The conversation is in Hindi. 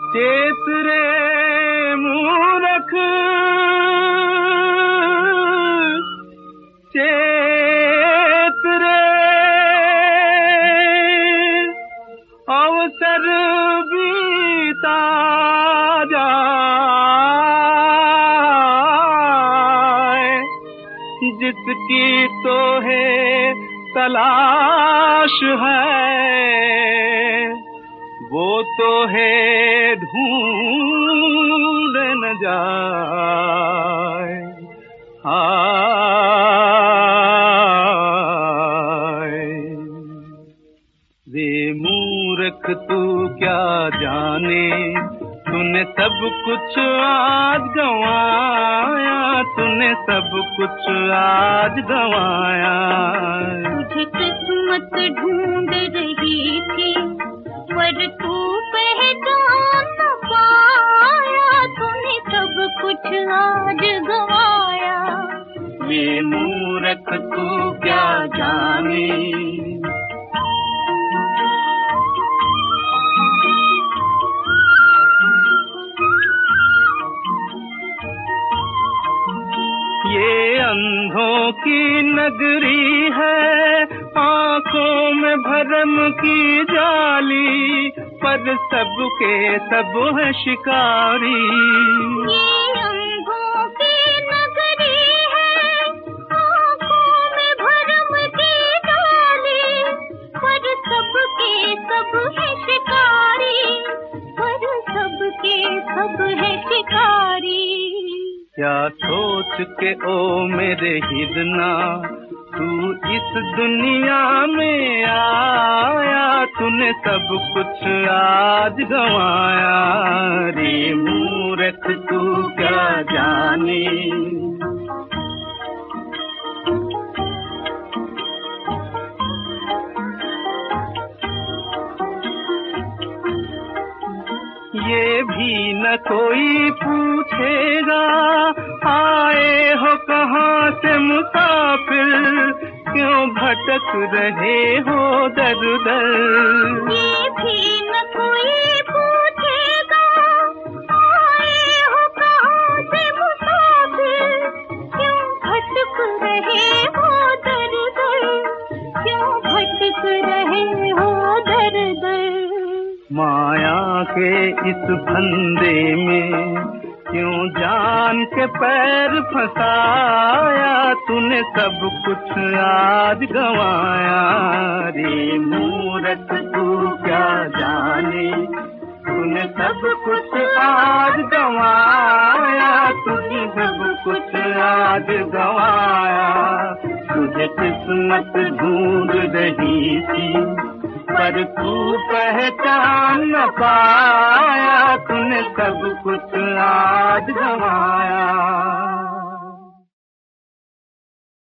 चेत रे मूरख चेत रे, अवसर बीता जाए, जिसकी तो है तलाश है वो तो है ढूंढ न जाए। हाय वे मूर्ख तू क्या जाने, तूने सब कुछ आज गंवाया, तूने सब कुछ आज गंवाया। तुझे किस्मत ढूंढ रही थी पर तू पहचान न पाया, तूने सब कुछ आज गंवाया। वे मूर्ख तू क्या जाने। ये अंधों की नगरी है, आंखों में भरम की जाली, पर सबके सब है शिकारी। ये अंधों की नगरी है, आंखों में भरम की जाली, पर सबके सब है शिकारी, पर सबके सब है शिकारी। क्या सोच के ओ मेरे हिरना तू इस दुनिया में आया, तूने सब कुछ आज गंवाया। रे मूर्ख तू क्या जाने। ये भी न कोई पूछेगा आए हो कहाँ से मुसाफिर, क्यों भटक रहे हो दर दर। ये भी न कोई पूछेगा आए हो कहाँ से मुसाफिर, क्यों भटक रहे हो दर दर, क्यों भटक रहे हो दर दर। माया के इस फंदे में क्यों जान के पैर फंसाया, तूने सब कुछ आज गंवाया। रे मूर्ख तू क्या जाने, तूने सब कुछ आज गंवाया, तूने सब कुछ आज गंवाया। तुझे किस्मत ढूंढ रही थी पर तू पहचान न पाया, तूने सब कुछ आज गंवाया।